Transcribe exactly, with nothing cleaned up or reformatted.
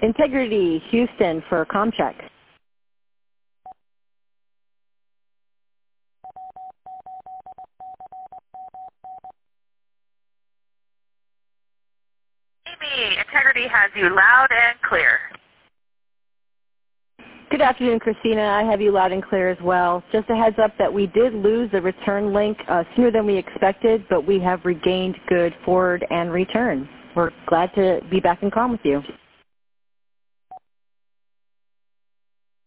Integrity, Houston for comm check. Amy, Integrity has you loud and clear. Good afternoon, Christina. I have you loud and clear as well. Just a heads up that we did lose the return link uh, sooner than we expected, but we have regained good forward and return. We're glad to be back in comm with you.